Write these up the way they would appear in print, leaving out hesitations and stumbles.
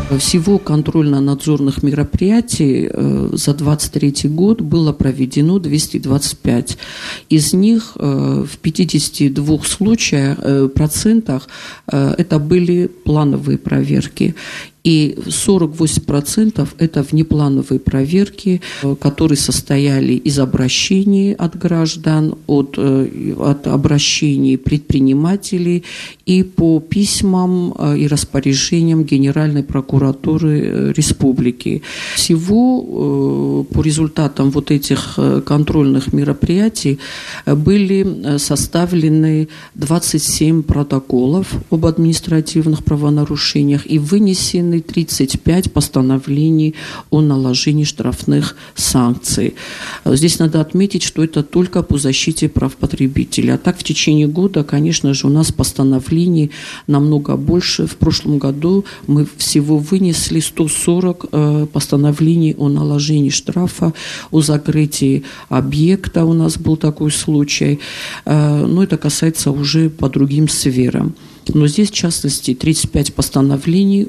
Всего контрольно-надзорных мероприятий за 2023 год было проведено 225. Из них в 52 процентах это были плановые проверки. И 48% это внеплановые проверки, которые состояли из обращений от граждан, от обращений предпринимателей и по письмам и распоряжениям Генеральной прокуратуры Республики. Всего по результатам вот этих контрольных мероприятий были составлены 27 протоколов об административных правонарушениях и вынесены 35 постановлений о наложении штрафных санкций. Здесь надо отметить, что это только по защите прав потребителя. А так в течение года, конечно же, у нас постановлений намного больше. В прошлом году мы всего вынесли 140 постановлений о наложении штрафа, о закрытии объекта. У нас был такой случай. Но это касается уже по другим сферам. Но здесь, в частности, 35 постановлений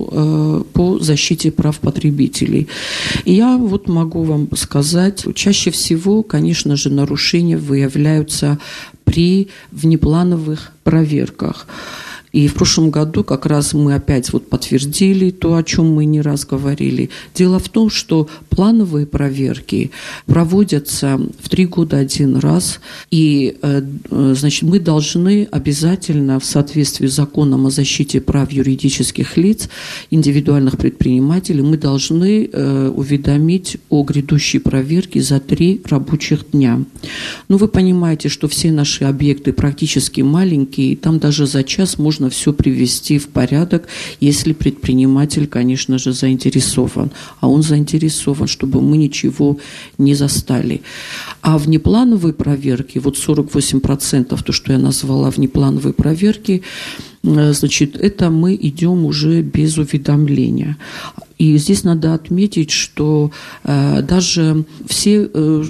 по защите прав потребителей. И я вот могу вам сказать, чаще всего, конечно же, нарушения выявляются при внеплановых проверках. И в прошлом году как раз мы опять вот подтвердили то, о чем мы не раз говорили. Дело в том, что плановые проверки проводятся в 3 года 1 раз. И, значит, мы должны обязательно в соответствии с законом о защите прав юридических лиц, индивидуальных предпринимателей, мы должны уведомить о грядущей проверке за 3 рабочих дня. Ну, вы понимаете, что все наши объекты практически маленькие, и там даже за час можно все привести в порядок, если предприниматель, конечно же, заинтересован. А он заинтересован, чтобы мы ничего не застали. А внеплановые проверки, вот 48%, то, что я назвала внеплановые проверки, значит, это мы идем уже без уведомления. И здесь надо отметить, что даже все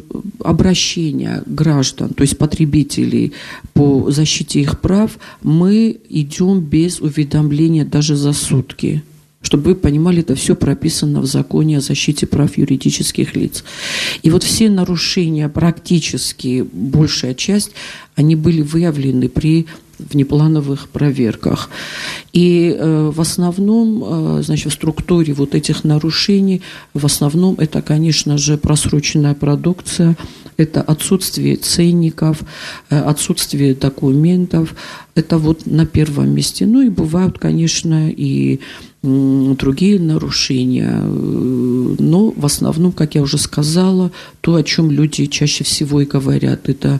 обращения граждан, то есть потребителей по защите их прав, мы идем без уведомления даже за сутки. Чтобы вы понимали, это все прописано в законе о защите прав юридических лиц. И вот все нарушения, практически большая часть, они были выявлены при внеплановых проверках. И в основном, значит, в структуре вот этих нарушений, в основном это, конечно же, просроченная продукция, это отсутствие ценников, отсутствие документов, это вот на первом месте. Ну и бывают, конечно, и другие нарушения, но в основном, как я уже сказала, то, о чем люди чаще всего и говорят, это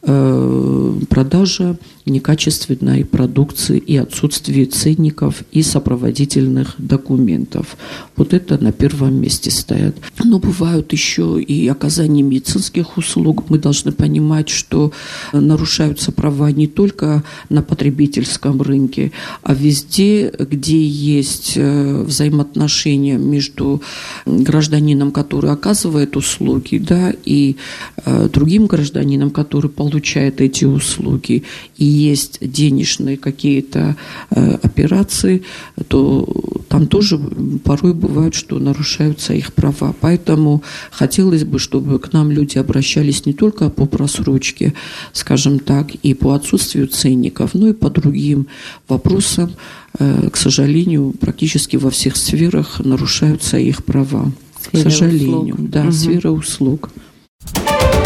продажа некачественной продукции и отсутствие ценников и сопроводительных документов. Вот это на первом месте стоят. Но бывают еще и оказание медицинских услуг. Мы должны понимать, что нарушаются права не только на потребительском рынке, а везде, где есть взаимоотношения между гражданином, который оказывает услуги, да, и другим гражданином, который получает эти услуги, и есть денежные какие-то операции, то там тоже порой бывает, что нарушаются их права. Поэтому хотелось бы, чтобы к нам люди обращались не только по просрочке, скажем так, и по отсутствию ценников, но и по другим вопросам. К сожалению, практически во всех сферах нарушаются их права. К сожалению, да, сфера услуг.